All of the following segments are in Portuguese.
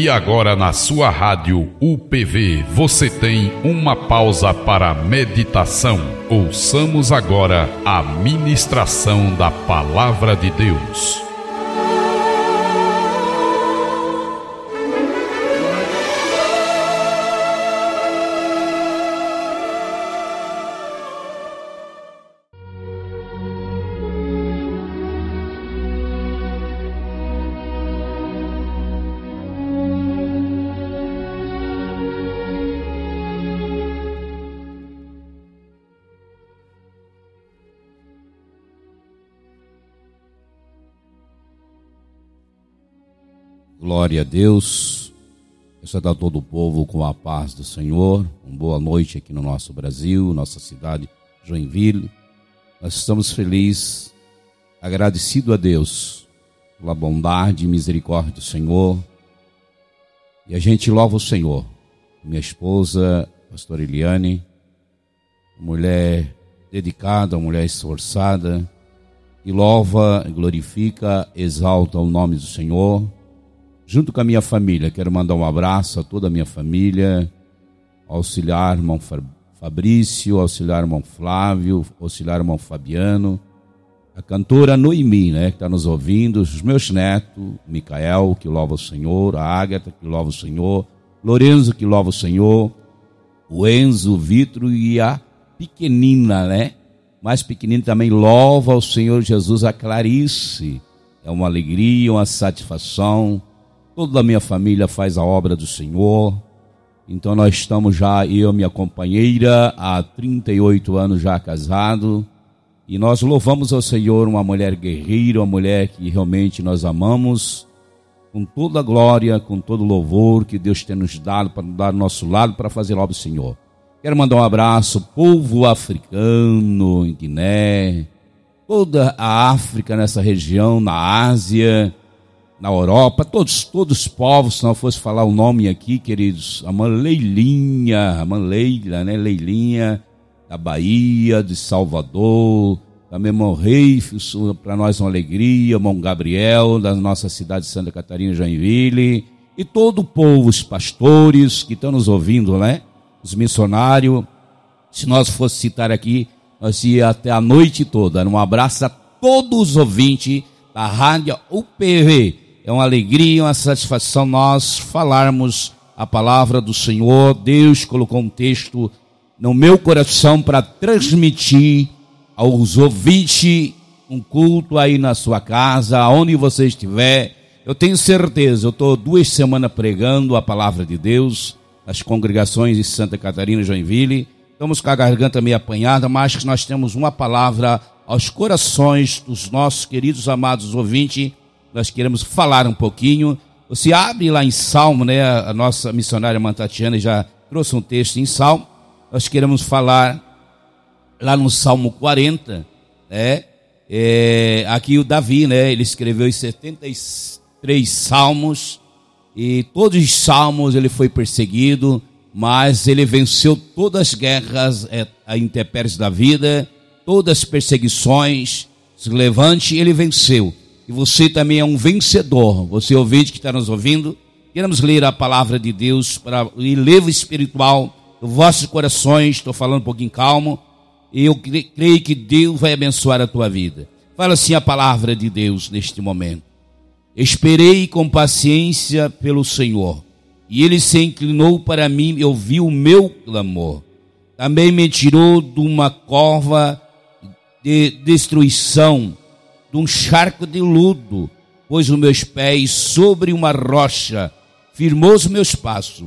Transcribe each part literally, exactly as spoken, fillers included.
E agora na sua rádio U P V você tem uma pausa para meditação. Ouçamos agora a ministração da Palavra de Deus. Glória a Deus. Eu saúdo a todo o povo com a paz do Senhor. Uma boa noite aqui no nosso Brasil, nossa cidade, Joinville. Nós estamos felizes, agradecidos a Deus pela bondade e misericórdia do Senhor. E a gente louva o Senhor. Minha esposa, pastora Eliane, mulher dedicada, mulher esforçada, que louva, glorifica, exalta o nome do Senhor. Junto com a minha família, quero mandar um abraço a toda a minha família, auxiliar irmão Fabrício, auxiliar irmão Flávio, auxiliar irmão Fabiano, a cantora Noemi, né, que está nos ouvindo, os meus netos, Micael, que louva o Senhor, a Ágata, que louva o Senhor, Lorenzo, que louva o Senhor, o Enzo, o Vitro e a pequenina, né, mais pequenina também louva o Senhor Jesus, a Clarice. É uma alegria, uma satisfação. Toda a minha família faz a obra do Senhor. Então nós estamos já, eu e minha companheira, há trinta e oito anos já casado. E nós louvamos ao Senhor, uma mulher guerreira, uma mulher que realmente nós amamos. Com toda a glória, com todo o louvor que Deus tem nos dado para dar do nosso lado para fazer a obra do Senhor. Quero mandar um abraço ao povo africano, em Guiné, toda a África nessa região, na Ásia, na Europa, todos, todos os povos, se não fosse falar o nome aqui, queridos, a irmã Leilinha, a irmã Leila, né, Leilinha, da Bahia, de Salvador, também irmão Rei, para nós uma alegria, irmão Gabriel, da nossa cidade de Santa Catarina, Joinville, e todo o povo, os pastores que estão nos ouvindo, né, os missionários, se nós fosse citar aqui, nós ia até a noite toda. Um abraço a todos os ouvintes da Rádio U P V. É uma alegria, uma satisfação nós falarmos a palavra do Senhor. Deus colocou um texto no meu coração para transmitir aos ouvintes um culto aí na sua casa, aonde você estiver. Eu tenho certeza, eu estou duas semanas pregando a palavra de Deus nas congregações de Santa Catarina e Joinville. Estamos com a garganta meio apanhada, mas que nós temos uma palavra aos corações dos nossos queridos amados ouvintes. Nós queremos falar um pouquinho. Você abre lá em Salmo, né? A nossa missionária Mantatiana já trouxe um texto em Salmo. Nós queremos falar lá no Salmo quarenta, né? É, aqui o Davi, né? Ele escreveu os setenta e três salmos e todos os salmos ele foi perseguido, mas ele venceu todas as guerras, é, a intempéries da vida, todas as perseguições, se levante, ele venceu. E você também é um vencedor. Você ouvinte que está nos ouvindo, queremos ler a palavra de Deus para o relevo espiritual dos vossos corações. Estou falando um pouquinho calmo. E eu creio que Deus vai abençoar a tua vida. Fala assim a palavra de Deus neste momento. Esperei com paciência pelo Senhor, e Ele se inclinou para mim e ouviu o meu clamor. Também me tirou de uma cova de destruição, de um charco de lodo, pôs os meus pés sobre uma rocha, firmou os meus passos.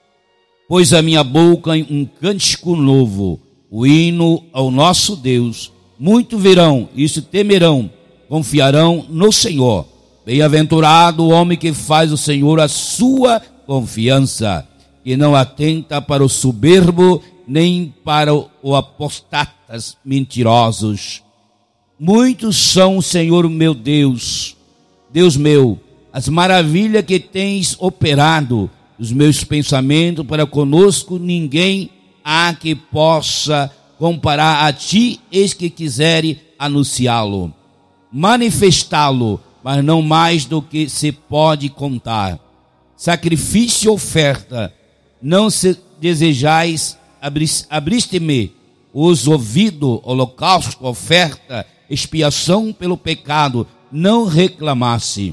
Pôs a minha boca em um cântico novo, o hino ao nosso Deus. Muito verão, isso temerão, confiarão no Senhor. Bem-aventurado o homem que faz o Senhor a sua confiança, que não atenta para o soberbo, nem para o apostatas mentirosos. Muitos são, Senhor meu Deus, Deus meu, as maravilhas que tens operado, os meus pensamentos para conosco, ninguém há que possa comparar a ti, eis que quisere anunciá-lo, manifestá-lo, mas não mais do que se pode contar. sacrifício e oferta, não se desejais, abriste-me os ouvidos, holocausto, oferta, expiação pelo pecado, não reclamasse.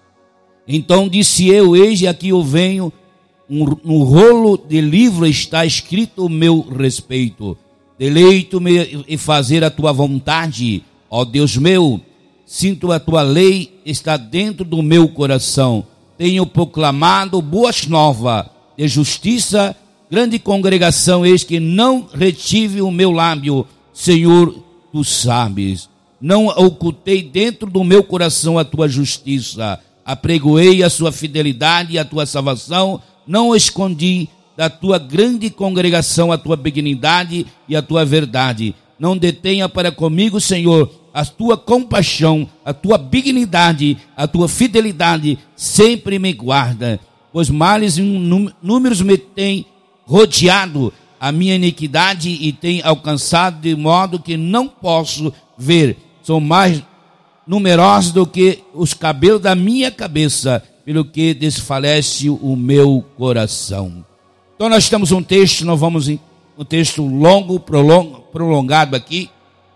Então disse eu, eis aqui eu venho, no rolo de livro está escrito o meu respeito. Deleito-me em fazer a tua vontade, ó Deus meu. Sinto a tua lei, está dentro do meu coração. Tenho proclamado boas novas de justiça, grande congregação, eis que não retive o meu lábio. Senhor, tu sabes. Não ocultei dentro do meu coração a tua justiça. Apregoei a sua fidelidade e a tua salvação. Não escondi da tua grande congregação a tua benignidade e a tua verdade. Não detenha para comigo, Senhor, a tua compaixão, a tua benignidade, a tua fidelidade, sempre me guarda. Pois males inúmeros me têm rodeado a minha iniquidade e tem alcançado de modo que não posso ver. São mais numerosos do que os cabelos da minha cabeça, pelo que desfalece o meu coração. Então nós temos um texto, nós vamos em um texto longo, prolong, prolongado aqui.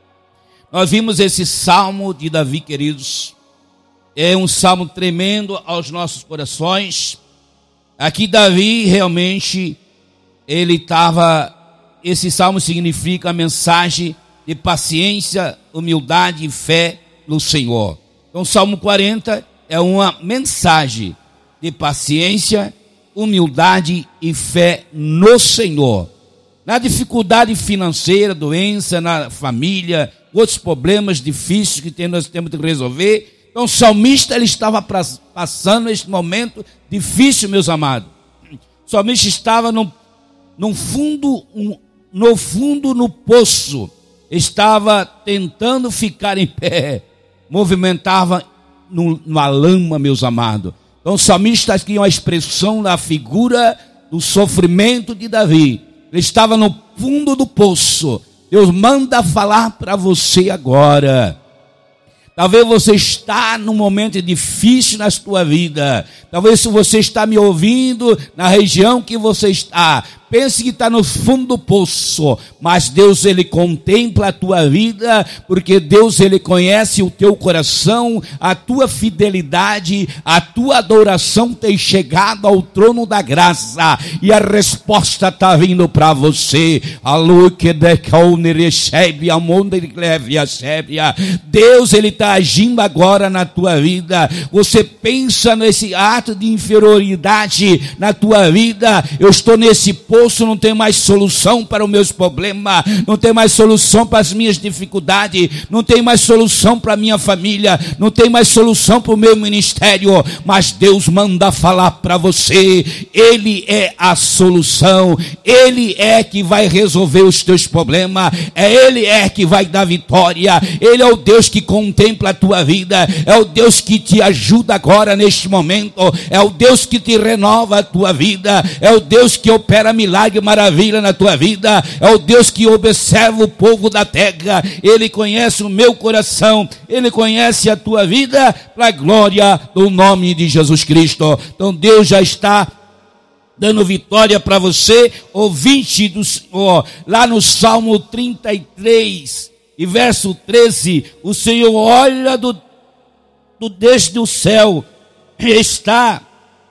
Nós vimos esse salmo de Davi, queridos. É um salmo tremendo aos nossos corações. Aqui Davi realmente, ele estava, esse salmo significa a mensagem de paciência, humildade e fé no Senhor. Então o Salmo quarenta é uma mensagem de paciência, humildade e fé no Senhor. Na dificuldade financeira, doença, na família, outros problemas difíceis que nós temos de resolver. Então o salmista, ele estava passando este momento difícil, meus amados. O salmista estava no, no fundo, no fundo, no poço. Estava tentando ficar em pé. Movimentava numa lama, meus amados. Então o salmista aqui é uma expressão da figura do sofrimento de Davi. Ele estava no fundo do poço. Deus manda falar para você agora. Talvez você está num momento difícil na sua vida. Talvez se você está me ouvindo na região que você está, pense que está no fundo do poço, mas Deus, ele contempla a tua vida, porque Deus, ele conhece o teu coração, a tua fidelidade, a tua adoração tem chegado ao trono da graça, e a resposta está vindo para você. Deus, ele está agindo agora na tua vida. Você pensa nesse ato de inferioridade na tua vida. Eu estou nesse poço, não tem mais solução para os meus problemas, não tem mais solução para as minhas dificuldades, não tem mais solução para a minha família, não tem mais solução para o meu ministério, mas Deus manda falar para você. Ele é a solução, Ele é que vai resolver os teus problemas, é Ele é que vai dar vitória. Ele é o Deus que contempla a tua vida, é o Deus que te ajuda agora neste momento, é o Deus que te renova a tua vida, é o Deus que opera milagre, maravilha na tua vida, é o Deus que observa o povo da terra. Ele conhece o meu coração, Ele conhece a tua vida, para a glória do nome de Jesus Cristo. Então Deus já está dando vitória para você, ouvinte do Senhor. Lá no Salmo trinta e três e verso treze, o Senhor olha do, do desde o céu, está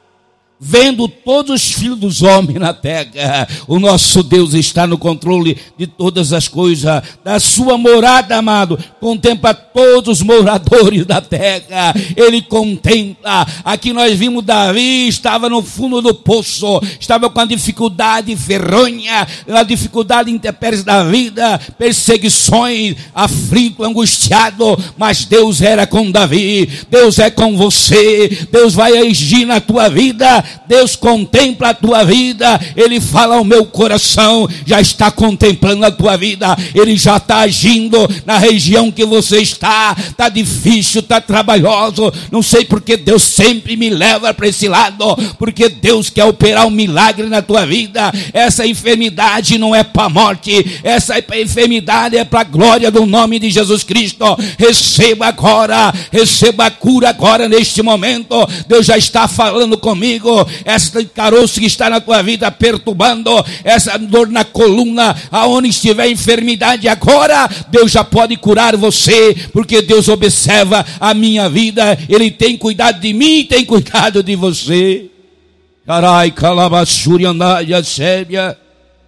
vendo todos os filhos dos homens na terra. O nosso Deus está no controle de todas as coisas. Da sua morada, amado, contempla todos os moradores da terra. Ele contempla. Aqui nós vimos Davi, estava no fundo do poço, estava com a dificuldade ferronha, a dificuldade intempéries da vida, perseguições, aflito, angustiado, mas Deus era com Davi. Deus é com você. Deus vai agir na tua vida. Deus contempla a tua vida. Ele fala ao meu coração, já está contemplando a tua vida. Ele já está agindo na região que você está. Está difícil, está trabalhoso, não sei porque Deus sempre me leva para esse lado, porque Deus quer operar um milagre na tua vida. Essa enfermidade não é para a morte, essa enfermidade é para a glória do nome de Jesus Cristo. Receba agora, receba a cura agora neste momento. Deus já está falando comigo. essa caroço que está na tua vida perturbando, essa dor na coluna, aonde estiver enfermidade agora, Deus já pode curar você, porque Deus observa a minha vida, Ele tem cuidado de mim, tem cuidado de você. Carai, calabachuri, andaia, sébia.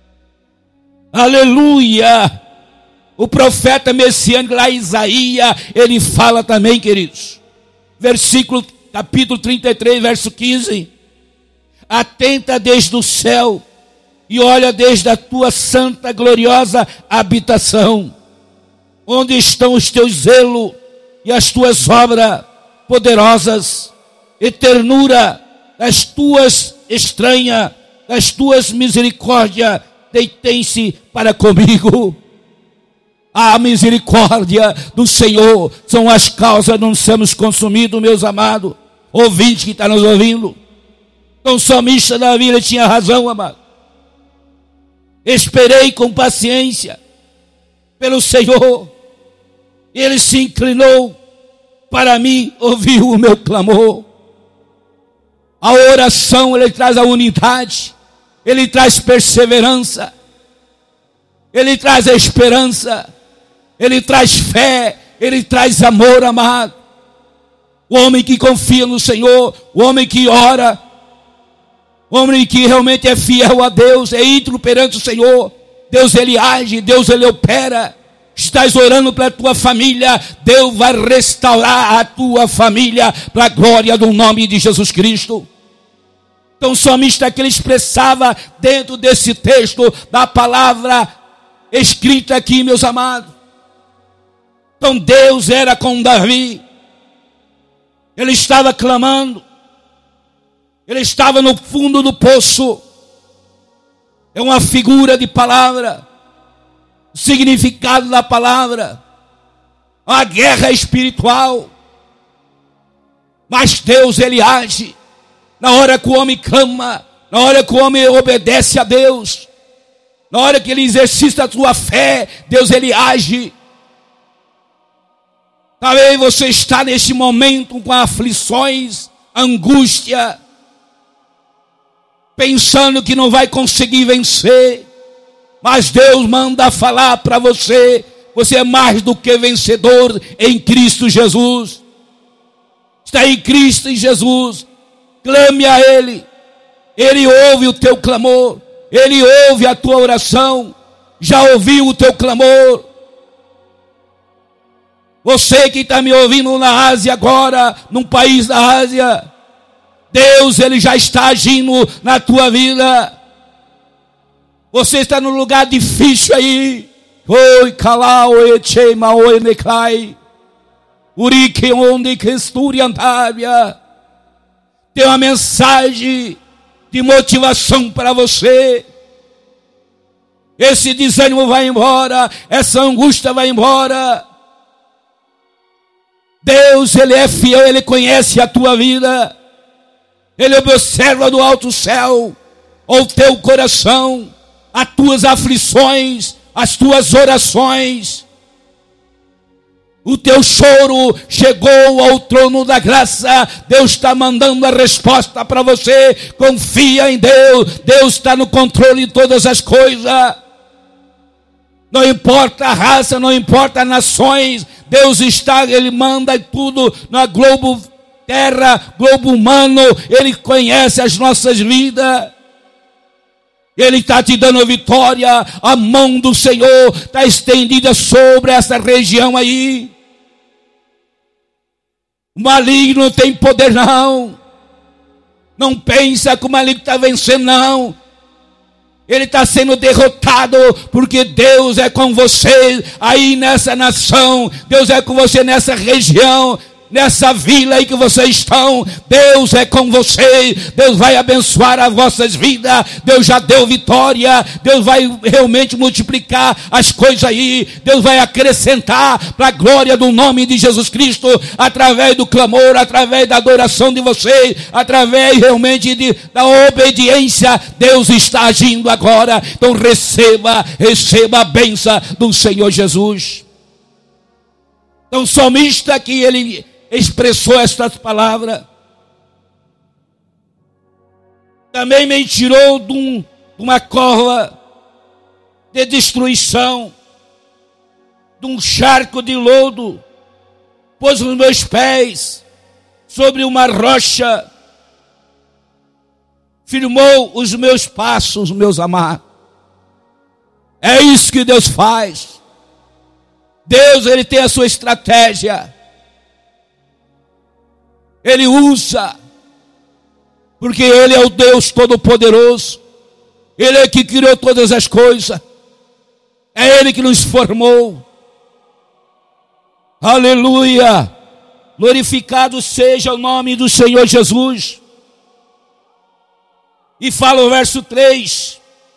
Aleluia! O profeta messiânico lá, Isaías, ele fala também, queridos. Versículo, capítulo trinta e três, verso quinze. Atenta desde o céu e olha desde a tua santa, gloriosa habitação. Onde estão os teus zelos e as tuas obras poderosas? E ternura das tuas estranhas, das tuas misericórdias, detém-se para comigo. A misericórdia do Senhor são as causas de não sermos consumidos, meus amados. Ouvinte que está nos ouvindo. Então, o salmista Davi, ele tinha razão, amado. Esperei com paciência pelo Senhor. Ele se inclinou para mim, ouviu o meu clamor. A oração, ele traz a unidade. Ele traz perseverança. Ele traz a esperança. Ele traz fé, Ele traz amor, amado. O homem que confia no Senhor, o homem que ora, o homem que realmente é fiel a Deus, é íntimo perante o Senhor. Deus, Ele age, Deus, Ele opera. Estás orando para a tua família, Deus vai restaurar a tua família para a glória do nome de Jesus Cristo. Então o salmista que ele expressava dentro desse texto da palavra escrita aqui, meus amados. Então Deus era com Davi. Ele estava clamando. Ele estava no fundo do poço. É uma figura de palavra. O significado da palavra. Uma guerra espiritual. Mas Deus, Ele age. Na hora que o homem clama. Na hora que o homem obedece a Deus. Na hora que ele exercita a sua fé. Deus, Ele age. Talvez você está neste momento com aflições, angústia, pensando que não vai conseguir vencer, mas Deus manda falar para você, você é mais do que vencedor em Cristo Jesus. Está em Cristo e Jesus, clame a Ele, Ele ouve o teu clamor, Ele ouve a tua oração, já ouviu o teu clamor. Você que está me ouvindo na Ásia agora, num país da Ásia, Deus, Ele já está agindo na tua vida. Você está num lugar difícil aí. Oi, calau, echema, oi, neclai. Urique, onde que esturi antária. Tem uma mensagem de motivação para você. Esse desânimo vai embora, essa angústia vai embora. Deus, Ele é fiel, Ele conhece a tua vida. Ele observa do alto céu o teu coração, as tuas aflições, as tuas orações. O teu choro chegou ao trono da graça. Deus está mandando a resposta para você. Confia em Deus. Deus está no controle de todas as coisas. Não importa a raça, não importa as nações, Deus está, Ele manda tudo na globo terra, globo humano, Ele conhece as nossas vidas. Ele está te dando vitória, a mão do Senhor está estendida sobre essa região aí. O maligno não tem poder não. Não pensa que o maligno está vencendo não. Ele está sendo derrotado, porque Deus é com você aí nessa nação, Deus é com você nessa região, nessa vila aí que vocês estão. Deus é com vocês, Deus vai abençoar as vossas vidas, Deus já deu vitória, Deus vai realmente multiplicar as coisas aí, Deus vai acrescentar para a glória do nome de Jesus Cristo, através do clamor, através da adoração de vocês, através realmente de, da obediência. Deus está agindo agora. Então receba, receba a bênção do Senhor Jesus. Então o salmista aqui, ele expressou estas palavras. Também me tirou de, um, de uma cova de destruição, de um charco de lodo, pôs os meus pés sobre uma rocha, firmou os meus passos, meus amados. É isso que Deus faz. Deus, Ele tem a sua estratégia. Ele usa, porque Ele é o Deus Todo-Poderoso. Ele é que criou todas as coisas. É Ele que nos formou. Aleluia! Glorificado seja o nome do Senhor Jesus. E fala o verso três.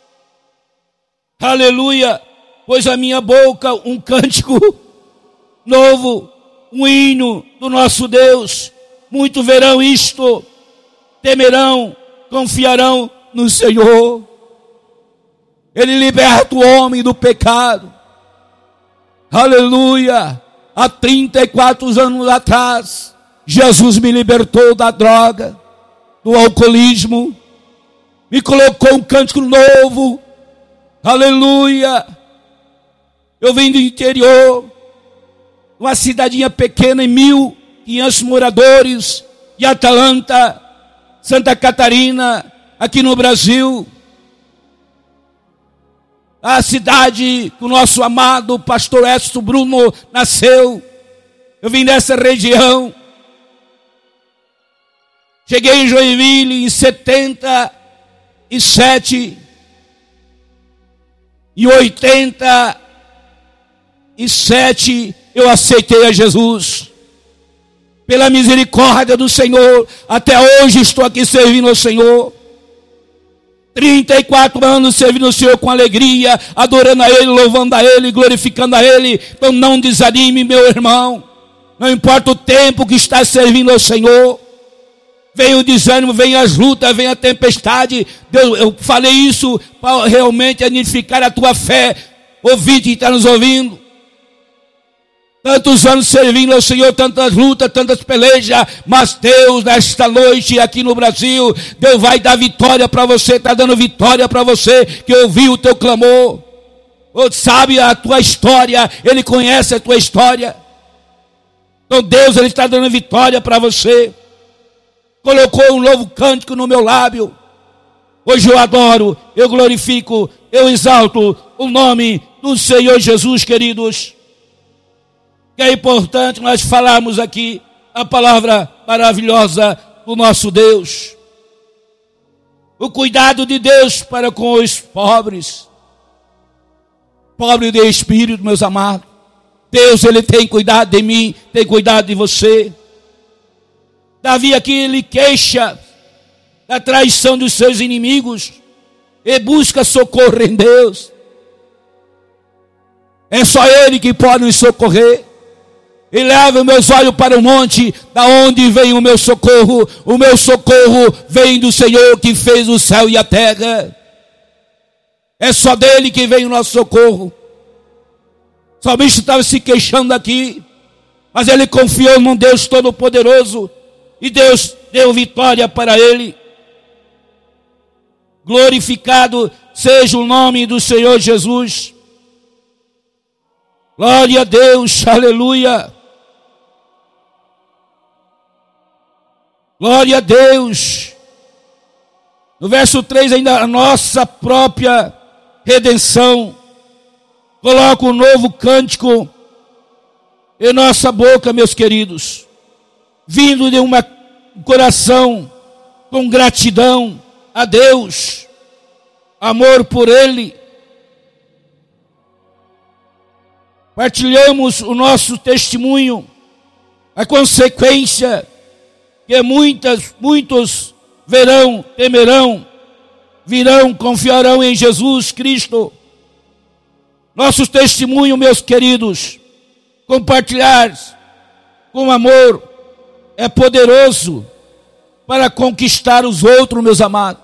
Aleluia! Pois a minha boca um cântico novo, um hino do nosso Deus. Muito verão isto, temerão, confiarão no Senhor. Ele liberta o homem do pecado. Aleluia! Há trinta e quatro anos atrás, Jesus me libertou da droga, do alcoolismo, me colocou um cântico novo. Aleluia! Eu vim do interior, uma cidadinha pequena em mil e quinhentos moradores, de Atlanta, Santa Catarina, aqui no Brasil. A cidade que o nosso amado pastor Edson Bruno nasceu. Eu vim dessa região. Cheguei em Joinville em setenta e sete. Em oitenta e sete eu aceitei a Jesus. Pela misericórdia do Senhor, até hoje estou aqui servindo ao Senhor. trinta e quatro anos servindo ao Senhor com alegria, adorando a Ele, louvando a Ele, glorificando a Ele. Então não desanime, meu irmão. Não importa o tempo que está servindo ao Senhor. Vem o desânimo, vem as lutas, vem a tempestade. Deus, eu falei isso para realmente edificar a tua fé. Ouvinte que está nos ouvindo. Tantos anos servindo ao Senhor, tantas lutas, tantas pelejas, mas Deus, nesta noite aqui no Brasil, Deus vai dar vitória para você, está dando vitória para você, que ouviu o teu clamor. Ou sabe a tua história, Ele conhece a tua história. Então Deus, Ele está dando vitória para você. Colocou um novo cântico no meu lábio. Hoje eu adoro, eu glorifico, eu exalto o nome do Senhor Jesus, queridos. Que é importante nós falarmos aqui a palavra maravilhosa do nosso Deus. O cuidado de Deus para com os pobres. Pobre de espírito, meus amados. Deus, Ele tem cuidado de mim, tem cuidado de você. Davi aqui, ele queixa da traição dos seus inimigos e busca socorro em Deus. É só Ele que pode nos socorrer. E leva os meus olhos para o monte, da onde vem o meu socorro. O meu socorro vem do Senhor que fez o céu e a terra. É só dele que vem o nosso socorro. O salmista estava se queixando aqui, mas ele confiou num Deus Todo-Poderoso, e Deus deu vitória para ele. Glorificado seja o nome do Senhor Jesus. Glória a Deus, aleluia. Glória a Deus. No verso três ainda, a nossa própria redenção. Coloca um novo cântico em nossa boca, meus queridos. Vindo de uma, um coração com gratidão a Deus. Amor por Ele. Partilhamos o nosso testemunho. A consequência que muitas, muitos verão, temerão, virão, confiarão em Jesus Cristo. Nosso testemunho, meus queridos, compartilhar com amor é poderoso para conquistar os outros, meus amados.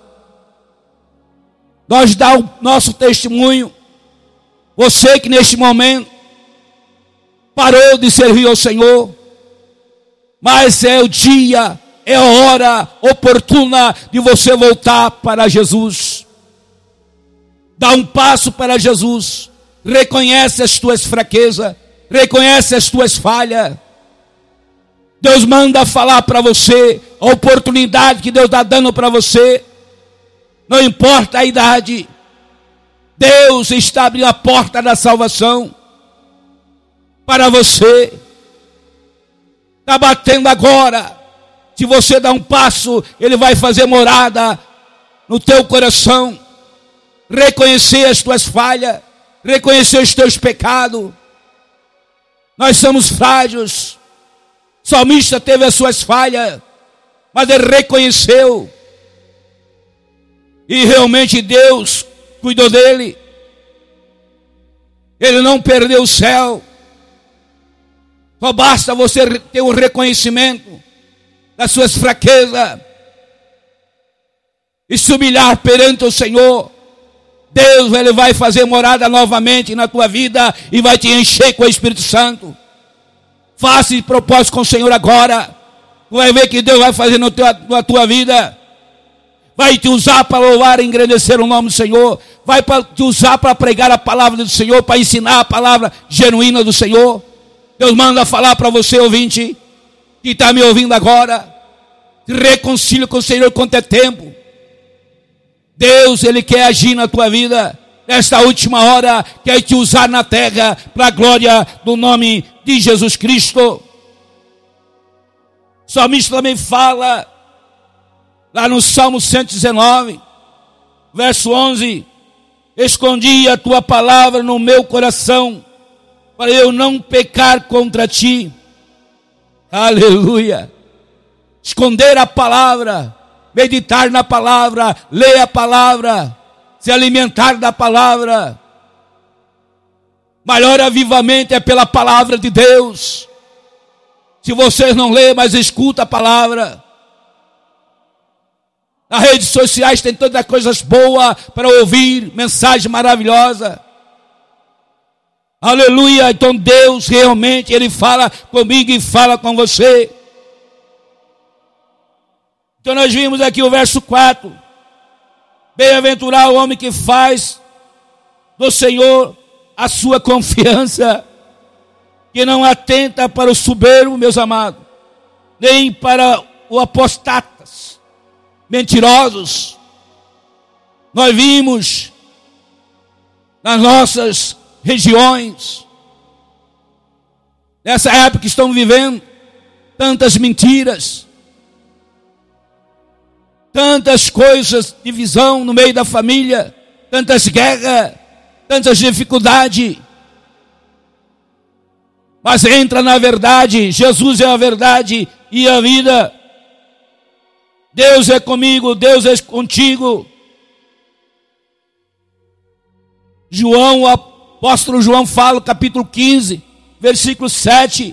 Nós dá o nosso testemunho. Você que neste momento parou de servir ao Senhor, mas é o dia é a hora oportuna de você voltar para Jesus. Dá um passo para Jesus. Reconhece as tuas fraquezas. Reconhece as tuas falhas. Deus manda falar para você a oportunidade que Deus está dando para você. Não importa a idade. Deus está abrindo a porta da salvação para você. Está batendo agora. Se você dá um passo, Ele vai fazer morada no teu coração. Reconhecer as tuas falhas. Reconhecer os teus pecados. Nós somos frágeis. O salmista teve as suas falhas, mas ele reconheceu. E realmente Deus cuidou dele. Ele não perdeu o céu. Só basta você ter um reconhecimento das suas fraquezas e se humilhar perante o Senhor. Deus, Ele vai fazer morada novamente na tua vida e vai te encher com o Espírito Santo. Faça esse propósito com o Senhor agora. Vai ver que Deus vai fazer no teu, na tua vida. Vai te usar para louvar e engrandecer o nome do Senhor. Vai para te usar para pregar a palavra do Senhor, para ensinar a palavra genuína do Senhor. Deus manda falar para você, ouvinte, que está me ouvindo agora. Se reconcilie com o Senhor enquanto é tempo. Deus, Ele quer agir na tua vida. Nesta última hora, quer te usar na terra para a glória do nome de Jesus Cristo. O salmista também fala, lá no Salmo cento e dezenove, verso onze, escondi a tua palavra no meu coração, para eu não pecar contra ti. Aleluia. Esconder a palavra, meditar na palavra, ler a palavra, se alimentar da palavra. Maior avivamento é pela palavra de Deus. Se vocês não lêem, mas escuta a palavra. Nas redes sociais tem tantas coisas boas para ouvir, mensagem maravilhosa. Aleluia. Então Deus realmente, Ele fala comigo e fala com você. Então nós vimos aqui o verso quatro. Bem-aventurado o homem que faz do Senhor a sua confiança, que não atenta para o soberbo, meus amados, nem para os apostatas, mentirosos. Nós vimos nas nossas regiões, nessa época que estão vivendo, tantas mentiras, tantas coisas, divisão no meio da família, tantas guerras, tantas dificuldades. Mas entra na verdade. Jesus é a verdade e a vida. Deus é comigo, Deus é contigo. João, o apóstolo João fala, capítulo quinze, versículo sete.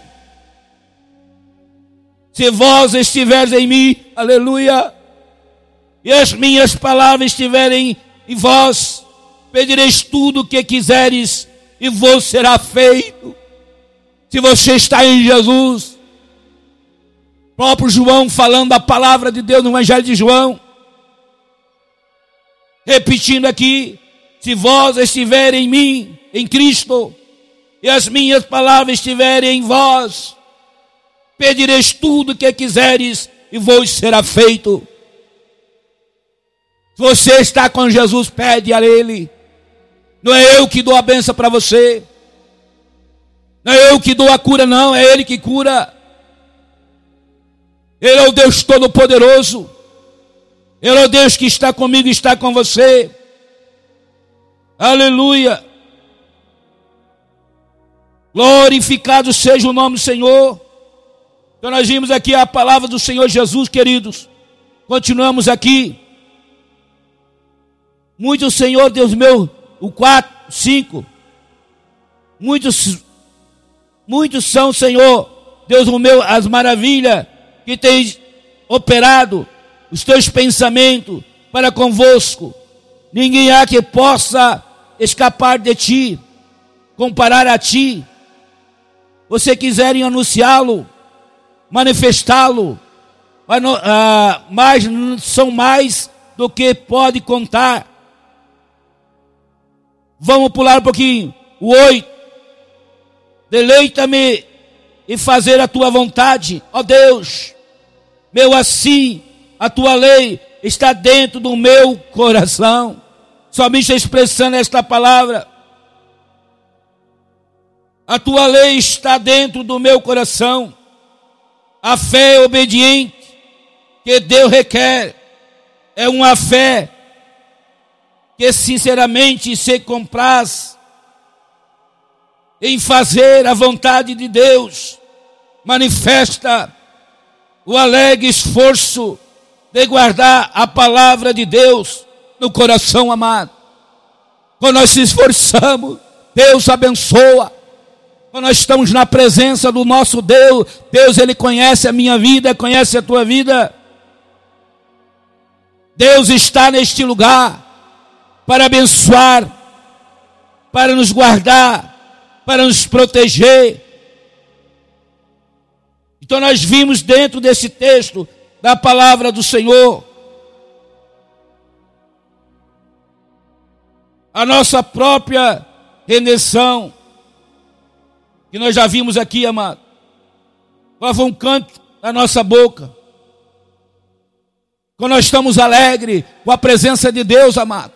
Se vós estiveres em mim, aleluia, e as minhas palavras estiverem em vós, pedireis tudo o que quiseres e vos será feito. Se você está em Jesus, próprio João falando a palavra de Deus no Evangelho de João, repetindo aqui, se vós estiverem em mim, em Cristo, e as minhas palavras estiverem em vós, pedireis tudo o que quiseres e vos será feito. Se você está com Jesus, pede a Ele. Não é eu que dou a bênção para você. Não é eu que dou a cura, não. É Ele que cura. Ele é o Deus Todo-Poderoso. Ele é o Deus que está comigo e está com você. Aleluia. Glorificado seja o nome do Senhor. Então nós vimos aqui a palavra do Senhor Jesus, queridos. Continuamos aqui. Muito Senhor, Deus meu, o quatro, cinco. Muitos, muitos são, Senhor, Deus o meu, as maravilhas que tens operado, os teus pensamentos para convosco. Ninguém há que possa escapar de ti, comparar a ti. Você quiserem anunciá-lo, manifestá-lo, mas, não, ah, mas são mais do que pode contar. Vamos pular um pouquinho. O oito. Deleita-me em fazer a tua vontade, ó Deus. Meu assim, a tua lei está dentro do meu coração. Somente expressando esta palavra. A tua lei está dentro do meu coração. A fé obediente que Deus requer é uma fé que sinceramente se compraz em fazer a vontade de Deus. Manifesta o alegre esforço de guardar a palavra de Deus no coração amado. Quando nós se esforçamos, Deus abençoa. Quando nós estamos na presença do nosso Deus, Deus, Ele conhece a minha vida, conhece a tua vida. Deus está neste lugar para abençoar, para nos guardar, para nos proteger. Então nós vimos dentro desse texto da palavra do Senhor a nossa própria redenção, que nós já vimos aqui, amado. Qual foi um canto da nossa boca? Quando nós estamos alegres com a presença de Deus, amado.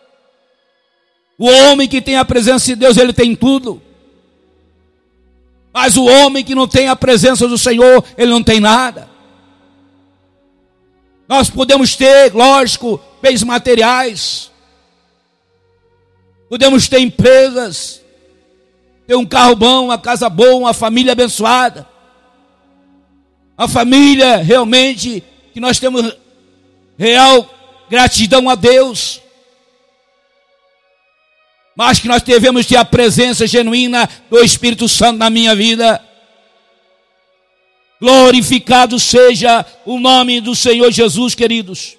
O homem que tem a presença de Deus, ele tem tudo. Mas o homem que não tem a presença do Senhor, ele não tem nada. Nós podemos ter, lógico, bens materiais. Podemos ter empresas, ter um carro bom, uma casa boa, uma família abençoada. Uma família realmente que nós temos real gratidão a Deus. Mas que nós devemos ter a presença genuína do Espírito Santo na minha vida. Glorificado seja o nome do Senhor Jesus, queridos.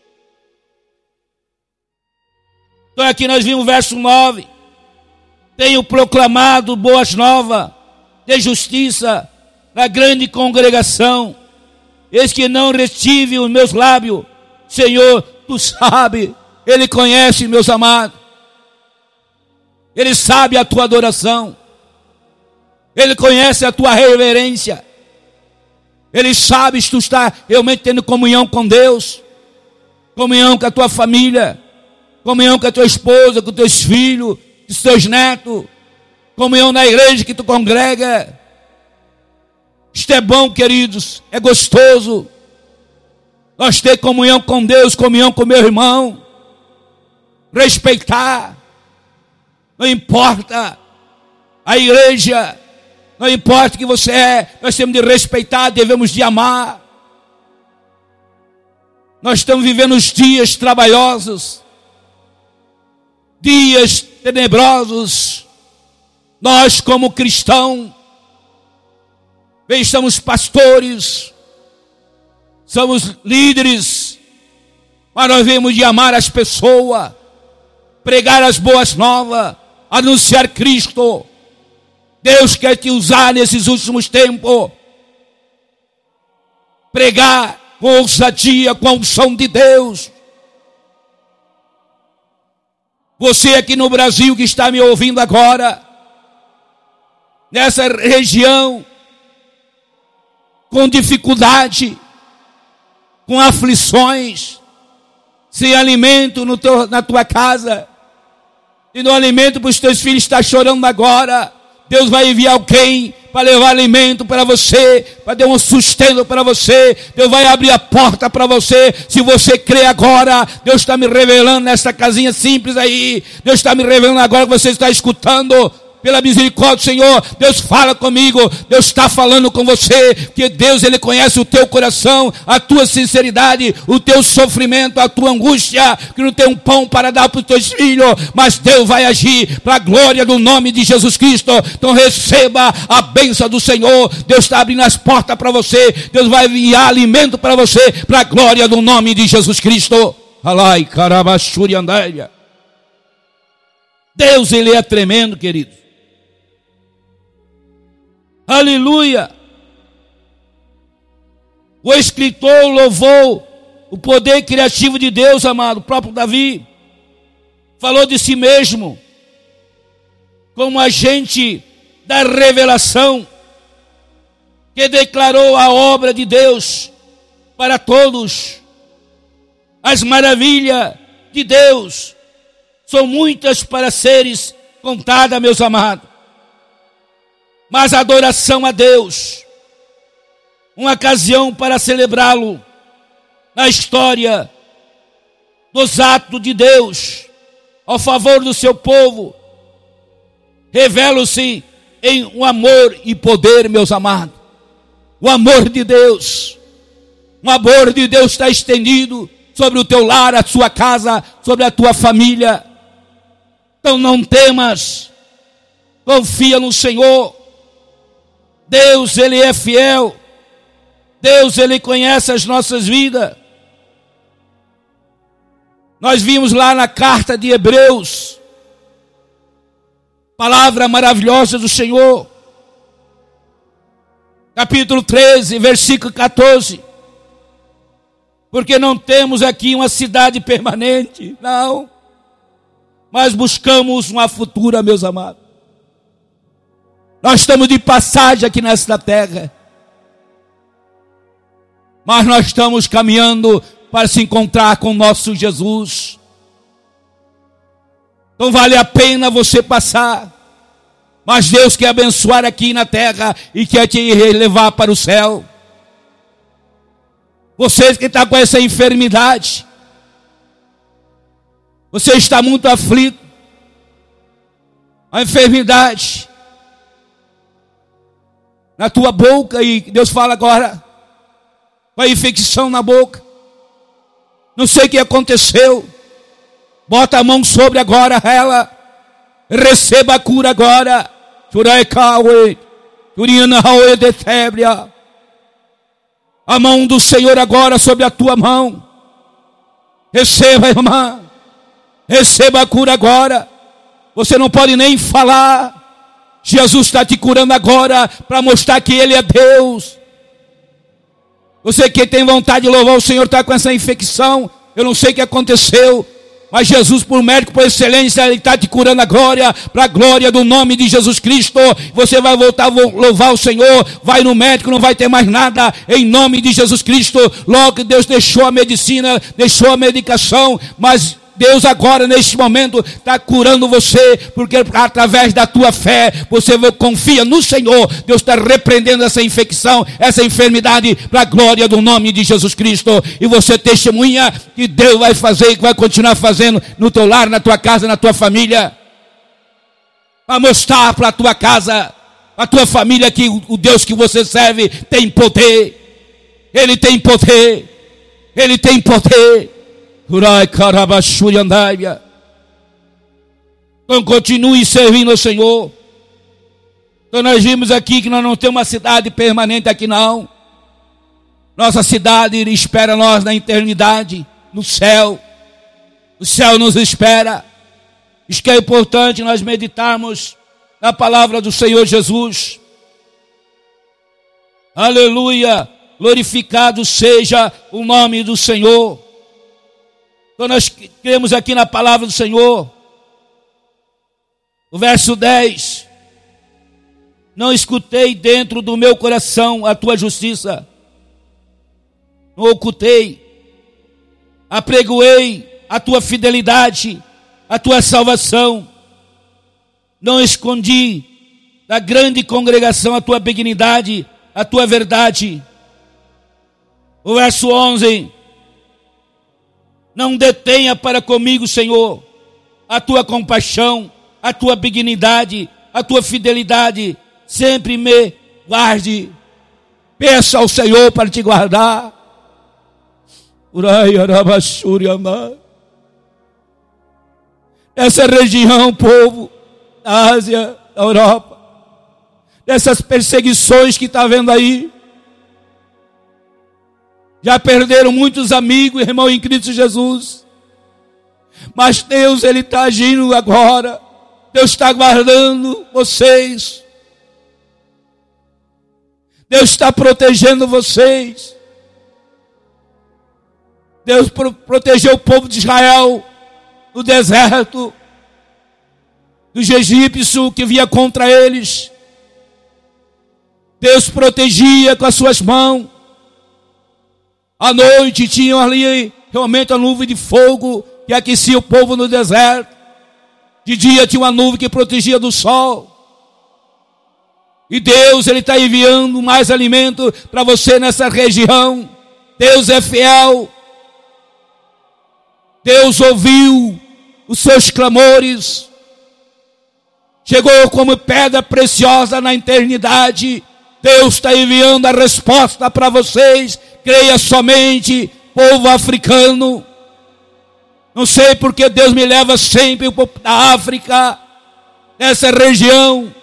Então aqui nós vimos o verso nove. Tenho proclamado boas novas de justiça na grande congregação. Eis que não retive os meus lábios. Senhor, tu sabe, Ele conhece, meus amados. Ele sabe a tua adoração. Ele conhece a tua reverência. Ele sabe se tu está realmente tendo comunhão com Deus. Comunhão com a tua família. Comunhão com a tua esposa, com teus filhos, com os teus netos. Comunhão na igreja que tu congrega. Isto é bom, queridos. É gostoso. Nós ter comunhão com Deus, comunhão com meu irmão. Respeitar. Não importa a igreja, não importa o que você é, nós temos de respeitar, devemos de amar. Nós estamos vivendo os dias trabalhosos, dias tenebrosos. Nós como cristãos, bem, somos pastores, somos líderes, mas nós devemos de amar as pessoas, pregar as boas novas, anunciar Cristo. Deus quer te usar nesses últimos tempos. Pregar com ousadia, com a unção de Deus. Você aqui no Brasil que está me ouvindo agora, nessa região, com dificuldade, com aflições, sem alimento no teu, na tua casa, e no alimento para os teus filhos está chorando agora. Deus vai enviar alguém para levar alimento para você, para dar um sustento para você. Deus vai abrir a porta para você. Se você crê agora, Deus está me revelando nessa casinha simples aí. Deus está me revelando agora que você está escutando. Pela misericórdia do Senhor, Deus fala comigo, Deus está falando com você, que Deus, Ele conhece o teu coração, a tua sinceridade, o teu sofrimento, a tua angústia, que não tem um pão para dar para os teus filhos, mas Deus vai agir para a glória do nome de Jesus Cristo. Então receba a bênção do Senhor. Deus está abrindo as portas para você, Deus vai enviar alimento para você, para a glória do nome de Jesus Cristo. Alai, carabachuri, andaia. Deus, Ele é tremendo, querido. Aleluia! O escritor louvou o poder criativo de Deus, amado. O próprio Davi falou de si mesmo como agente da revelação, que declarou a obra de Deus para todos. As maravilhas de Deus são muitas para seres contadas, meus amados. Mas a adoração a Deus, uma ocasião para celebrá-lo na história dos atos de Deus ao favor do seu povo, revela-se em um amor e poder, meus amados. O amor de Deus, o amor de Deus está estendido sobre o teu lar, a sua casa, sobre a tua família. Então não temas, confia no Senhor. Deus, Ele é fiel. Deus, Ele conhece as nossas vidas. Nós vimos lá na carta de Hebreus, palavra maravilhosa do Senhor, capítulo treze, versículo catorze. Porque não temos aqui uma cidade permanente, não, mas buscamos uma futura, meus amados. Nós estamos de passagem aqui nesta terra, mas nós estamos caminhando para se encontrar com o nosso Jesus. Então vale a pena você passar, mas Deus quer abençoar aqui na terra e quer te levar para o céu. Você que está com essa enfermidade, você está muito aflito, a enfermidade na tua boca, e Deus fala agora, com a infecção na boca, não sei o que aconteceu, bota a mão sobre agora ela, receba a cura agora. A mão do Senhor agora sobre a tua mão. Receba, irmã. Receba a cura agora. Você não pode nem falar. Jesus está te curando agora para mostrar que Ele é Deus. Você que tem vontade de louvar o Senhor, está com essa infecção, eu não sei o que aconteceu, mas Jesus, por médico, por excelência, Ele está te curando agora, para a glória do nome de Jesus Cristo. Você vai voltar a louvar o Senhor, vai no médico, não vai ter mais nada, em nome de Jesus Cristo. Logo que Deus deixou a medicina, deixou a medicação, mas Deus agora, neste momento, está curando você, porque através da tua fé, você confia no Senhor. Deus está repreendendo essa infecção, essa enfermidade, para a glória do nome de Jesus Cristo. E você testemunha que Deus vai fazer e que vai continuar fazendo no teu lar, na tua casa, na tua família. Para mostrar para a tua casa, para a tua família, que o Deus que você serve tem poder. Ele tem poder. Ele tem poder. Então continue servindo ao Senhor. Então nós vimos aqui que nós não temos uma cidade permanente aqui não. Nossa cidade espera nós na eternidade, no céu. O céu nos espera. Isso que é importante nós meditarmos na palavra do Senhor Jesus. Aleluia, glorificado seja o nome do Senhor. Então nós cremos aqui na palavra do Senhor. O verso dez. Não escutei dentro do meu coração a tua justiça. Não ocultei. Apregoei a tua fidelidade, a tua salvação. Não escondi da grande congregação a tua benignidade, a tua verdade. O verso onze. Não detenha para comigo, Senhor, a tua compaixão, a tua benignidade, a tua fidelidade. Sempre me guarde. Peça ao Senhor para te guardar. Essa região, povo da Ásia, da Europa, dessas perseguições que está vendo aí, já perderam muitos amigos, irmão, em Cristo Jesus. Mas Deus, Ele está agindo agora. Deus está guardando vocês. Deus está protegendo vocês. Deus pro- protegeu o povo de Israel no deserto dos egípcios que vinha contra eles. Deus protegia com as suas mãos. À noite tinham ali realmente a nuvem de fogo que aquecia o povo no deserto. De dia tinha uma nuvem que protegia do sol. E Deus, Ele está enviando mais alimento para você nessa região. Deus é fiel. Deus ouviu os seus clamores. Chegou como pedra preciosa na eternidade. Deus está enviando a resposta para vocês. Creia somente, povo africano. Não sei porque Deus me leva sempre da África, nessa região,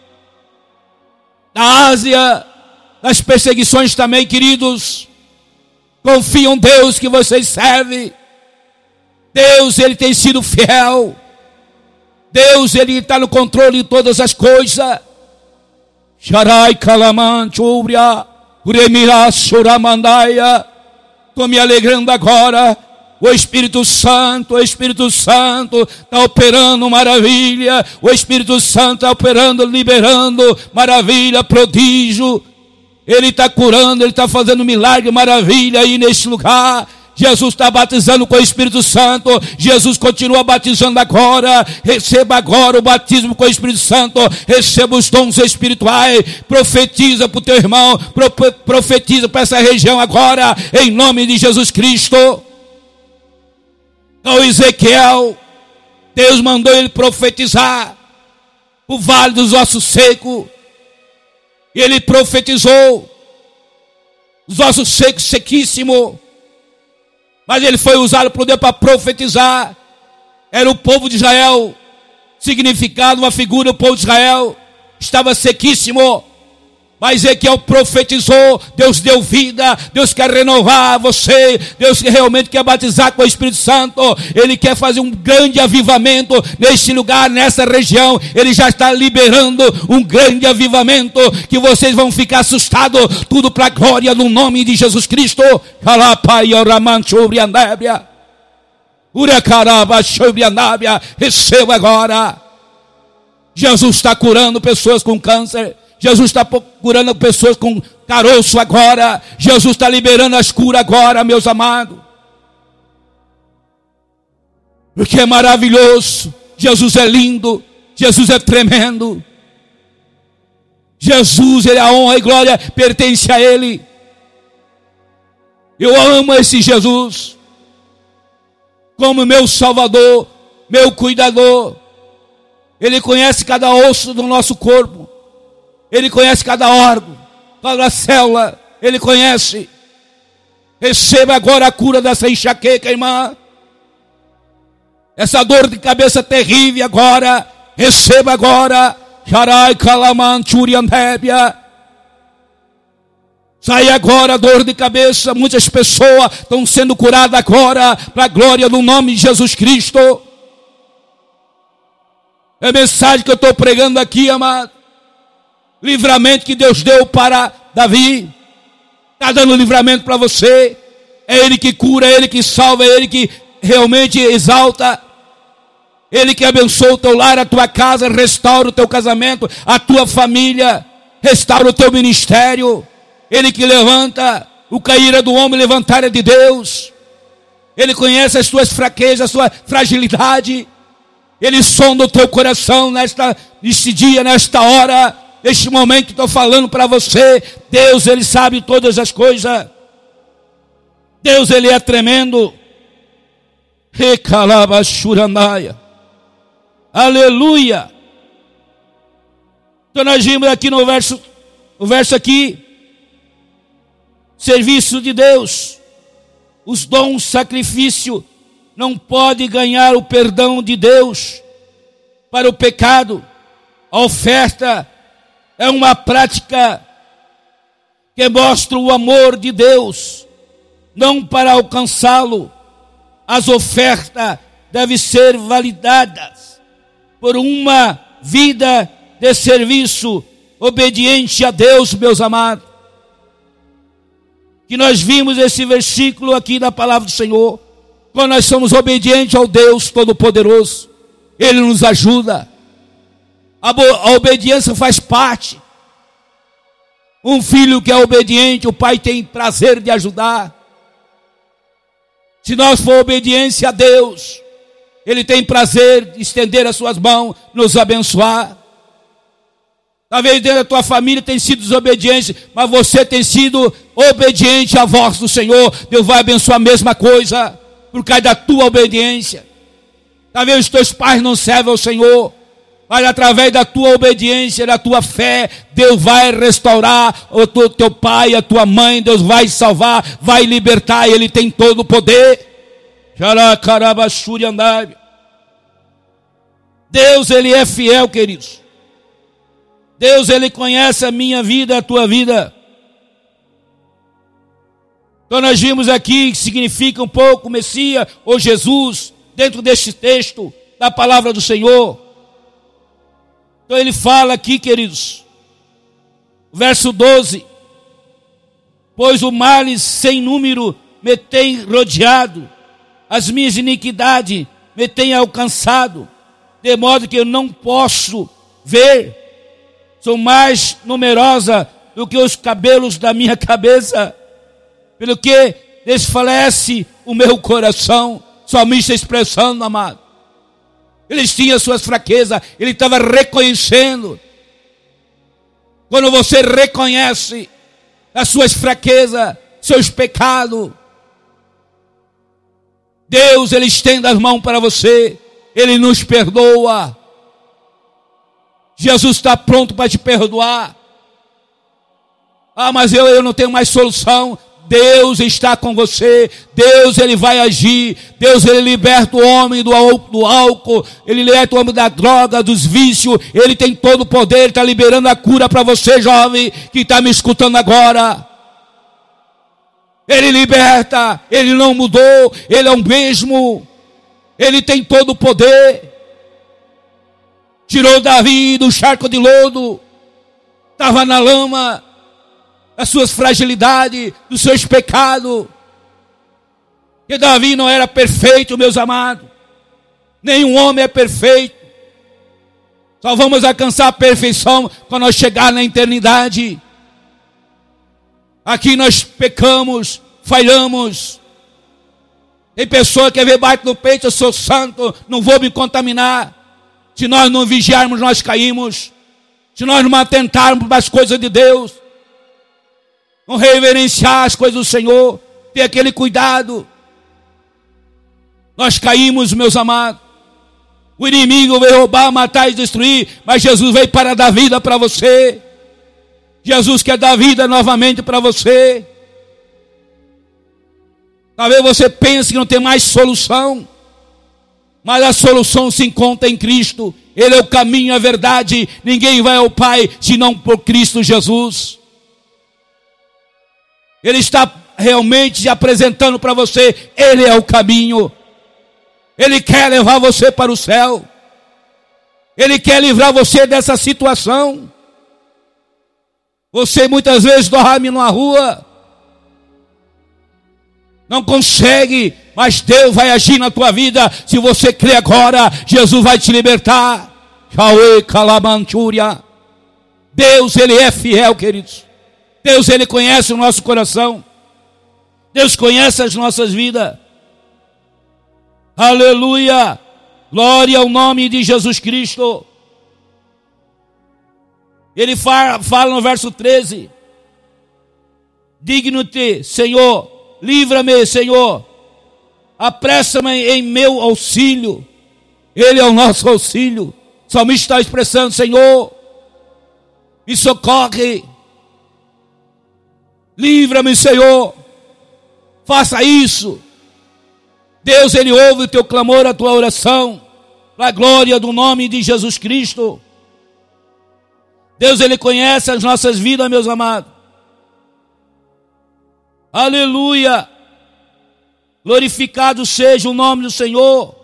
da Ásia, das perseguições também, queridos. Confiam em Deus que vocês servem. Deus, Ele tem sido fiel. Deus, Ele está no controle de todas as coisas. Sharai Kalaman Chubria, Uremira Suramandaia. Estou me alegrando agora. O Espírito Santo, o Espírito Santo está operando maravilha. O Espírito Santo está operando, liberando maravilha, prodígio. Ele está curando, Ele está fazendo milagre, maravilha aí neste lugar. Jesus está batizando com o Espírito Santo. Jesus continua batizando agora. Receba agora o batismo com o Espírito Santo. Receba os dons espirituais. Profetiza para o teu irmão. Profetiza para essa região agora, em nome de Jesus Cristo. Então Ezequiel, Deus mandou ele profetizar o vale dos ossos secos. E ele profetizou os ossos secos, sequíssimos. Mas ele foi usado por Deus para profetizar. Era o povo de Israel, significado, uma figura do povo de Israel. Estava sequíssimo. Mas Ezequiel profetizou, Deus deu vida, Deus quer renovar você, Deus realmente quer batizar com o Espírito Santo. Ele quer fazer um grande avivamento neste lugar, nessa região. Ele já está liberando um grande avivamento, que vocês vão ficar assustados, tudo para a glória no nome de Jesus Cristo. Receba agora. Jesus está curando pessoas com câncer. Jesus está curando pessoas com caroço agora. Jesus está liberando as curas agora, meus amados. Porque é maravilhoso. Jesus é lindo. Jesus é tremendo. Jesus, Ele, a honra e glória pertence a Ele. Eu amo esse Jesus como meu Salvador, meu cuidador. Ele conhece cada osso do nosso corpo. Ele conhece cada órgão, cada célula. Ele conhece. Receba agora a cura dessa enxaqueca, irmã. Essa dor de cabeça terrível agora. Receba agora. Sharai Kalaman Churiandébia. Sai agora a dor de cabeça. Muitas pessoas estão sendo curadas agora, para a glória do nome de Jesus Cristo. É a mensagem que eu estou pregando aqui, amado. Livramento que Deus deu para Davi. Está dando livramento para você. É Ele que cura, é Ele que salva, é Ele que realmente exalta. Ele que abençoa o teu lar, a tua casa, restaura o teu casamento, a tua família, restaura o teu ministério. Ele que levanta o cair do homem, levantar é de Deus. Ele conhece as tuas fraquezas, a sua fragilidade. Ele sonda o teu coração nesta, neste dia, nesta hora. Neste momento que estou falando para você, Deus, Ele sabe todas as coisas. Deus, Ele é tremendo. Recalabachuranaia. Aleluia. Então nós vimos aqui no verso, no verso aqui, serviço de Deus. Os dons, sacrifício, não pode ganhar o perdão de Deus para o pecado. A oferta é uma prática que mostra o amor de Deus, não para alcançá-lo. As ofertas devem ser validadas por uma vida de serviço obediente a Deus, meus amados. que nós vimos esse versículo aqui da palavra do Senhor. Quando nós somos obedientes ao Deus Todo-Poderoso, Ele nos ajuda. A, a obediência faz parte. Um filho que é obediente, o pai tem prazer de ajudar. Se nós for obediência a Deus, Ele tem prazer de estender as suas mãos, nos abençoar. Talvez dentro da tua família tenha sido desobediente, mas você tem sido obediente à voz do Senhor. Deus vai abençoar a mesma coisa, por causa da tua obediência. Talvez os teus pais não servem ao Senhor, mas através da tua obediência, da tua fé, Deus vai restaurar o teu, teu pai, a tua mãe. Deus vai salvar, vai libertar. Ele tem todo o poder. Deus, Ele é fiel, queridos. Deus, Ele conhece a minha vida, a tua vida. Então nós vimos aqui que significa um pouco Messias ou Jesus, dentro deste texto da palavra do Senhor. Então ele fala aqui, queridos, verso doze: pois o males sem número me tem rodeado, as minhas iniquidades me têm alcançado, de modo que eu não posso ver, sou mais numerosa do que os cabelos da minha cabeça, pelo que desfalece o meu coração. Salmista expressando, amado, eles tinham suas fraquezas, ele estava reconhecendo. Quando você reconhece as suas fraquezas, seus pecados, Deus, Ele estende as mãos para você, Ele nos perdoa. Jesus está pronto para te perdoar. Ah, mas eu, eu não tenho mais solução. Deus está com você. Deus, Ele vai agir. Deus, Ele liberta o homem do, do álcool. Ele liberta o homem da droga, dos vícios. Ele tem todo o poder. Ele está liberando a cura para você, jovem, que está me escutando agora. Ele liberta. Ele não mudou. Ele é o mesmo. Ele tem todo o poder. Tirou Davi do charco de lodo. Estava na lama. Das suas fragilidades, dos seus pecados. Que Davi não era perfeito, meus amados. Nenhum homem é perfeito. Só vamos alcançar a perfeição quando nós chegar na eternidade. Aqui nós pecamos, falhamos. Tem pessoa que vê, bate no peito: eu sou santo, não vou me contaminar. Se nós não vigiarmos, nós caímos. Se nós não atentarmos para as coisas de Deus, não reverenciar as coisas do Senhor, ter aquele cuidado, nós caímos, meus amados. O inimigo veio roubar, matar e destruir, mas Jesus veio para dar vida para você. Jesus quer dar vida novamente para você. Talvez você pense que não tem mais solução, mas a solução se encontra em Cristo. Ele é o caminho, a verdade. Ninguém vai ao Pai senão por Cristo Jesus. Ele está realmente apresentando para você, Ele é o caminho. Ele quer levar você para o céu. Ele quer livrar você dessa situação. Você muitas vezes dorme numa rua, não consegue, mas Deus vai agir na tua vida. Se você crê agora, Jesus vai te libertar. Deus, Ele é fiel, queridos. Deus, Ele conhece o nosso coração. Deus conhece as nossas vidas. Aleluia. Glória ao nome de Jesus Cristo. Ele fala, fala no verso treze: digno-te, Senhor, livra-me, Senhor, apressa-me em meu auxílio. Ele é o nosso auxílio. O salmista está expressando: Senhor, me socorre. Livra-me, Senhor. Faça isso. Deus, Ele ouve o teu clamor, a tua oração, para a glória do nome de Jesus Cristo. Deus, Ele conhece as nossas vidas, meus amados. Aleluia. Glorificado seja o nome do Senhor.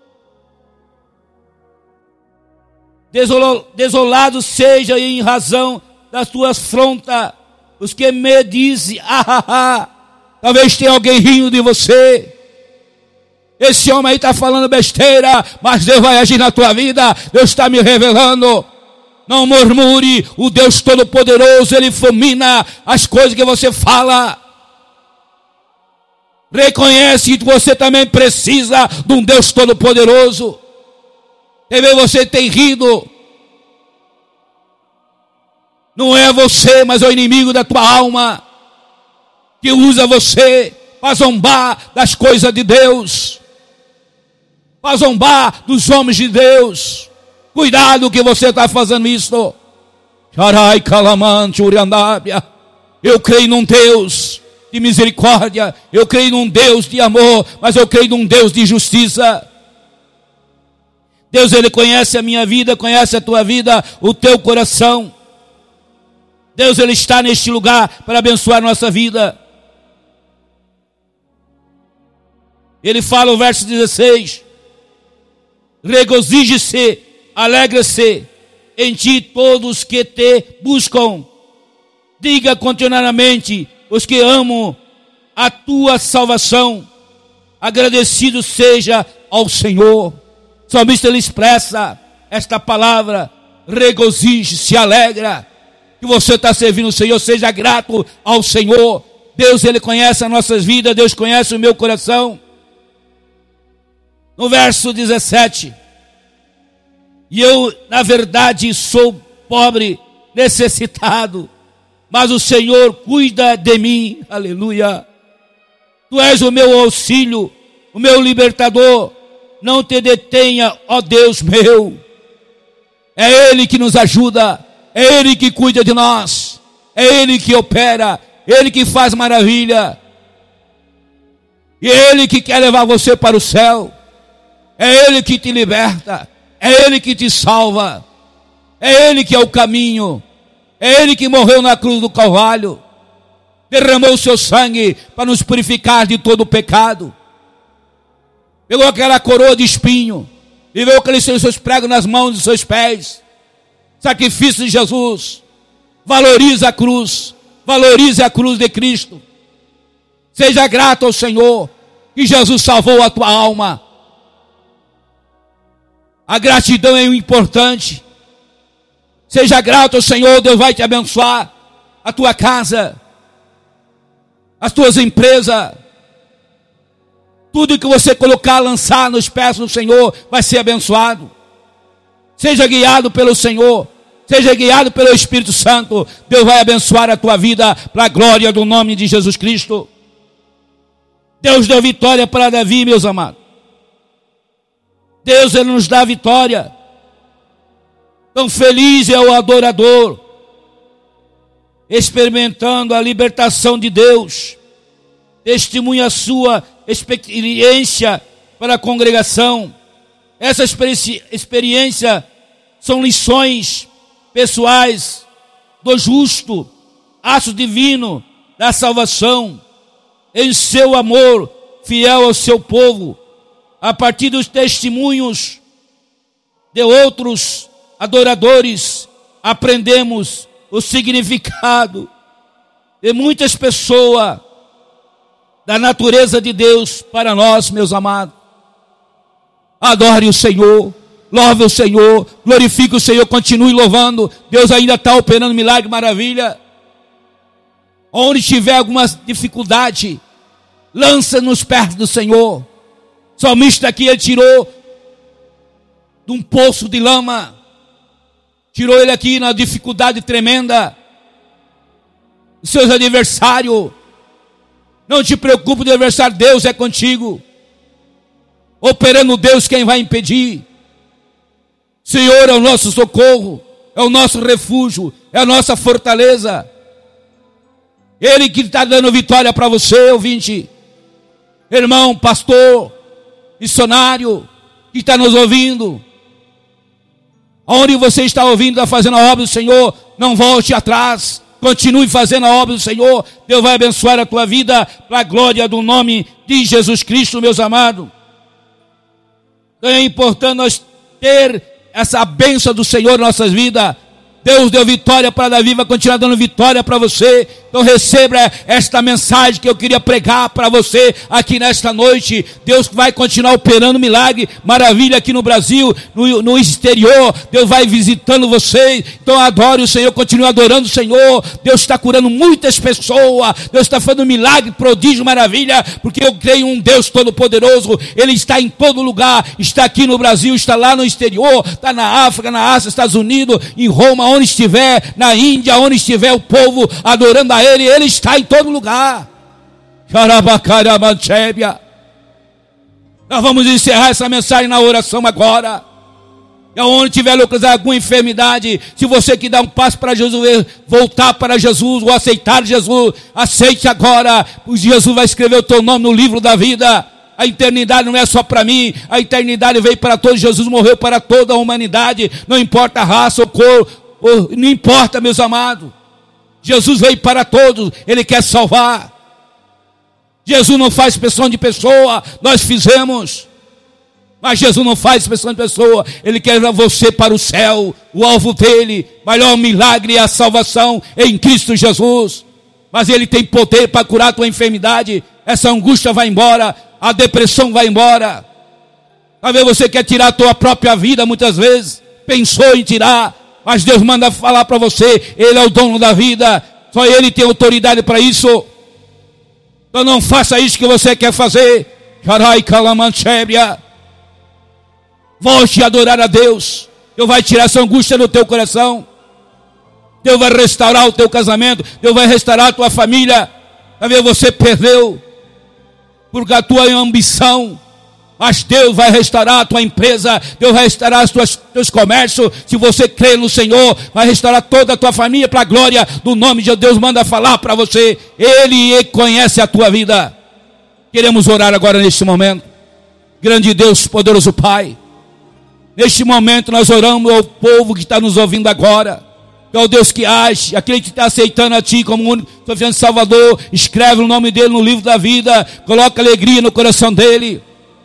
Desol, desolado seja em razão das tuas afrontas os que me dizem: ah, ah, ah. Talvez tenha alguém rindo de você. Esse homem aí está falando besteira, mas Deus vai agir na tua vida. Deus está me revelando. Não murmure, o Deus Todo-Poderoso, Ele fulmina as coisas que você fala. Reconhece que você também precisa de um Deus Todo-Poderoso. Talvez você tenha rido. Não é você, mas é o inimigo da tua alma, que usa você para zombar das coisas de Deus, para zombar dos homens de Deus. Cuidado que você está fazendo isso. Eu creio num Deus de misericórdia, eu creio num Deus de amor, mas eu creio num Deus de justiça. Deus, Ele conhece a minha vida, conhece a tua vida, o teu coração. Deus, Ele está neste lugar para abençoar a nossa vida. Ele fala o verso dezesseis: regozije-se, alegra-se em ti todos que te buscam. Diga continuamente os que amam a tua salvação, agradecido seja ao Senhor. O salmista, ele expressa esta palavra: regozije, se alegra, que você está servindo o Senhor, seja grato ao Senhor. Deus, Ele conhece as nossas vidas, Deus conhece o meu coração. No verso dezessete: e eu, na verdade, sou pobre, necessitado, mas o Senhor cuida de mim. Aleluia. Tu és o meu auxílio, o meu libertador. Não te detenha, ó Deus meu. É Ele que nos ajuda, é Ele que cuida de nós, é Ele que opera, Ele que faz maravilha. E é Ele que quer levar você para o céu. É Ele que te liberta, é Ele que te salva, é Ele que é o caminho, é Ele que morreu na cruz do Calvário, derramou o seu sangue para nos purificar de todo o pecado. Pegou aquela coroa de espinho, viveu aqueles seus pregos nas mãos dos seus pés. Sacrifício de Jesus. Valorize a cruz, valorize a cruz de Cristo. Seja grato ao Senhor, que Jesus salvou a tua alma. A gratidão é o importante. Seja grato ao Senhor, Deus vai te abençoar. A tua casa, as tuas empresas, tudo que você colocar, lançar nos pés do Senhor, vai ser abençoado. Seja guiado pelo Senhor, seja guiado pelo Espírito Santo. Deus vai abençoar a tua vida para a glória do nome de Jesus Cristo. Deus deu vitória para Davi, meus amados. Deus, Ele nos dá vitória. Tão feliz é o adorador, experimentando a libertação de Deus. Testemunha a sua experiência para a congregação. Essa experiência, experiência são lições pessoais do justo, ato divino da salvação, em seu amor fiel ao seu povo. A partir dos testemunhos de outros adoradores, aprendemos o significado de muitas pessoas da natureza de Deus para nós, meus amados. Adore o Senhor, louve o Senhor, glorifique o Senhor, continue louvando. Deus ainda está operando milagre, maravilha. Onde tiver alguma dificuldade, lança nos pés do Senhor. O salmista aqui, ele tirou de um poço de lama, tirou ele aqui na dificuldade tremenda. Os seus adversários, não te preocupe do adversário, Deus é contigo. Operando Deus, quem vai impedir? Senhor é o nosso socorro, é o nosso refúgio, é a nossa fortaleza. Ele que está dando vitória para você, ouvinte, irmão, pastor, missionário, que está nos ouvindo. Onde você está ouvindo, está fazendo a obra do Senhor, não volte atrás, continue fazendo a obra do Senhor. Deus vai abençoar a tua vida para a glória do nome de Jesus Cristo, meus amados. Então é importante nós ter essa bênção do Senhor em nossas vidas. Deus deu vitória para Davi, vai continuar dando vitória para você. Então receba esta mensagem que eu queria pregar para você aqui nesta noite. Deus vai continuar operando milagre, maravilha aqui no Brasil, no, no exterior. Deus vai visitando vocês. Então adore o Senhor, continue adorando o Senhor. Deus está curando muitas pessoas. Deus está fazendo milagre, prodígio, maravilha, porque eu creio em um Deus todo-poderoso. Ele está em todo lugar, está aqui no Brasil, está lá no exterior, está na África, na Ásia, Estados Unidos, em Roma, onde estiver, na Índia, onde estiver o povo adorando a Ele, Ele está em todo lugar. Nós vamos encerrar essa mensagem na oração agora. E onde tiver localizado alguma enfermidade, se você que dá um passo para Jesus, voltar para Jesus ou aceitar Jesus, aceite agora. Jesus vai escrever o teu nome no livro da vida. A eternidade não é só para mim, a eternidade veio para todos. Jesus morreu para toda a humanidade, não importa a raça ou cor, ou, não importa, meus amados. Jesus veio para todos, Ele quer salvar. Jesus não faz expressão de pessoa, nós fizemos. Mas Jesus não faz expressão de pessoa, Ele quer levar você para o céu. O alvo dele, maior milagre é a salvação em Cristo Jesus. Mas Ele tem poder para curar a tua enfermidade. Essa angústia vai embora, a depressão vai embora. Talvez você quer tirar a tua própria vida muitas vezes, pensou em tirar, mas Deus manda falar para você, Ele é o dono da vida, só Ele tem autoridade para isso. Então não faça isso que você quer fazer. Carai, calamanchébria. Volte a adorar a Deus. Deus vai tirar essa angústia do teu coração. Deus vai restaurar o teu casamento. Deus vai restaurar a tua família. Talvez você perdeu por a tua ambição, mas Deus vai restaurar a tua empresa, Deus vai restaurar os teus, teus comércios. Se você crê no Senhor, vai restaurar toda a tua família para a glória do nome de Deus. Manda falar para você, Ele conhece a tua vida. Queremos orar agora neste momento. Grande Deus, poderoso Pai, neste momento nós oramos ao povo que está nos ouvindo agora. Que é o Deus que age, aquele que está aceitando a Ti como único suficiente Salvador. Escreve o nome dele no livro da vida, coloca alegria no coração dele.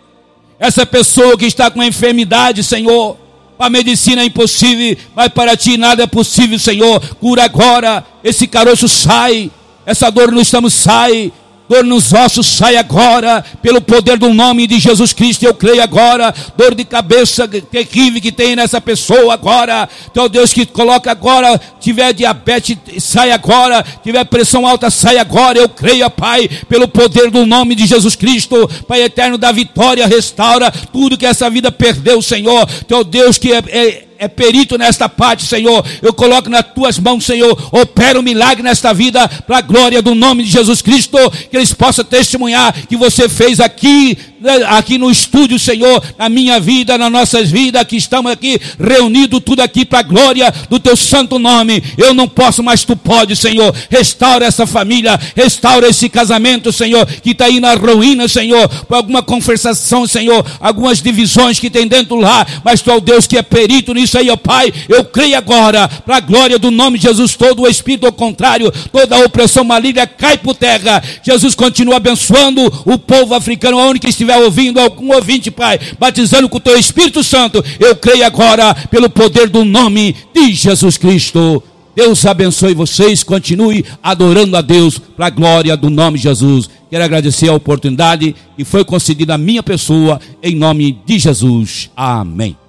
Essa pessoa que está com uma enfermidade, Senhor, para a medicina é impossível, mas para Ti nada é possível, Senhor. Cura agora, esse caroço sai, essa dor no estômago sai, dor nos ossos sai agora, pelo poder do nome de Jesus Cristo. Eu creio agora, dor de cabeça terrível que tem nessa pessoa agora. Então Deus, que coloca agora, tiver diabetes, sai agora, tiver pressão alta, sai agora. Eu creio, Pai, pelo poder do nome de Jesus Cristo. Pai eterno da vitória, restaura tudo que essa vida perdeu, Senhor. Então Deus que é, é é perito nesta parte, Senhor, eu coloco nas tuas mãos, Senhor, opera um milagre nesta vida, para a glória do nome de Jesus Cristo, que eles possam testemunhar que você fez aqui, aqui no estúdio, Senhor, na minha vida, nas nossas vidas, que estamos aqui reunidos, tudo aqui para a glória do teu santo nome. Eu não posso, mas tu podes, Senhor. Restaura essa família, restaura esse casamento, Senhor, que está aí na ruína, Senhor, por alguma conversação, Senhor, algumas divisões que tem dentro lá, mas tu é o Deus que é perito nisso aí, ó Pai. Eu creio agora, para a glória do nome de Jesus, todo o espírito ao contrário, toda a opressão maligna cai por terra. Jesus continua abençoando o povo africano, aonde que estiver ouvindo, algum ouvinte, Pai, batizando com o teu Espírito Santo. Eu creio agora, pelo poder do nome de Jesus Cristo. Deus abençoe vocês, continue adorando a Deus, para a glória do nome de Jesus. Quero agradecer a oportunidade que foi concedida à minha pessoa, em nome de Jesus. Amém.